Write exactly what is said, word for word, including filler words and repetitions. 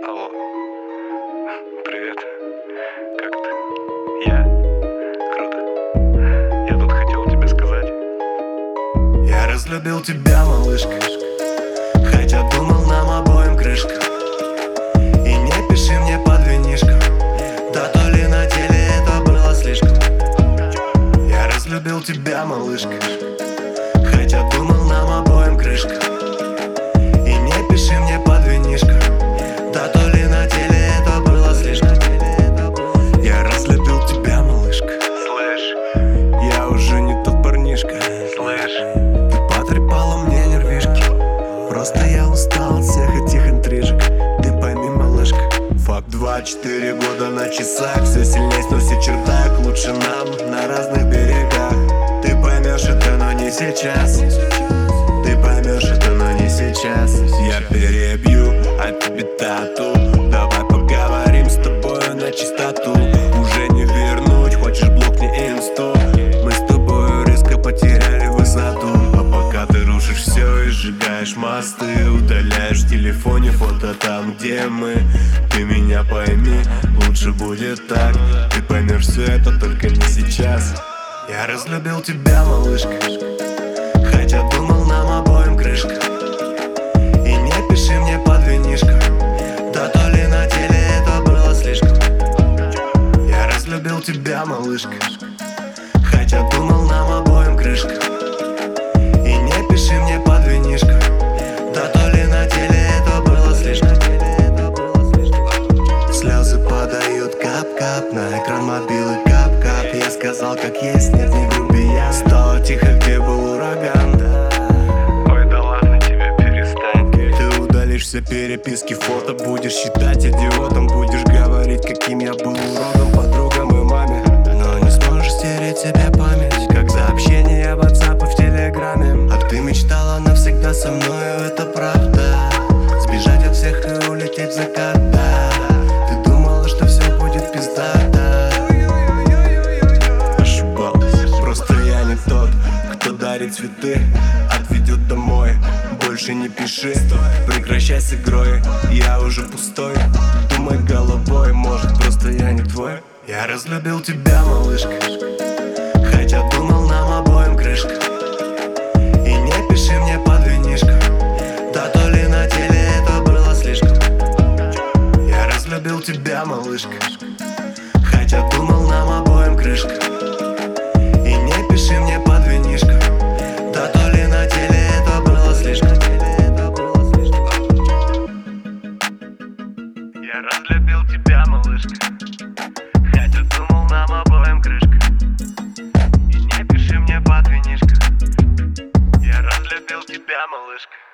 Алло. Привет. Как ты? Я? Круто. Я тут хотел тебе сказать. Я разлюбил тебя, малышка, хотя думал, нам обоим крышка. И не пиши мне под винишко, да то ли на теле это было слишком. Я разлюбил тебя, малышка, хотя думал, нам обоим крышка. И не пиши мне под винишко, да то ли на теле это было слишком. Я разлюбил тебя, малышка. Слышь, Я уже не тот парнишка. слышь. Ты потрепала мне нервишки. Просто я устал от всех этих интрижек. Ты пойми, малышка, факт, два-четыре года на часах. Все сильнее сносит чердак. Лучше нам на разных берегах. Ты поймешь это, но не сейчас. Ты поймешь это, но не сейчас. Я перебью, а тебе тату. Давай поговорим с тобой на чистоту. Уже не вернуть, хочешь блокни инсту. Мы с тобой резко потеряли высоту. А пока ты рушишь все и сжигаешь мосты, удаляешь в телефоне фото там, где мы. Ты меня пойми, лучше будет так. Ты поймешь все это, только не сейчас. Я разлюбил тебя, малышка, хотя думал, нам обоим крышка. И не пиши мне под винишко, да то ли на теле это было слишком. Я разлюбил тебя, малышка, хотя думал, нам обоим крышка. И не пиши мне под винишко, да то ли на теле это было слишком. Слезы подают кап-кап на экран мобилы, кап-кап. Я сказал, как есть, нет, не груби я. Стало тихо, где был ураган. Ой, да ладно тебе, перестань. Ты удалишь все переписки, фото. Будешь считать идиотом, будешь говорить, каким я был уродом подругам и маме. Но не сможешь стереть себе память, как за общение в WhatsApp и в Телеграме. А ты мечтала навсегда со мною, это правда. Сбежать от всех и улететь в закат, да. Ты думала, что все будет пиздато. Ошибалась, просто я не тот, кто дарит цветы, отведет домой. Больше не пиши, прекращай с игрой. Я уже пустой, думай головой, может, просто я не твой. Я разлюбил тебя, малышка, хотя думал, нам обоим крышка. И не пиши мне под винишко, да то ли на теле это было слишком. Я разлюбил тебя, малышка, хотя думал, нам обоим крышка. И не пиши мне под винишко, да то ли на теле это было слишком. Я разлюбил тебя, малышка, хотя думал, нам обоим крышка. И не пиши мне под винишко. Я разлюбил тебя, малышка.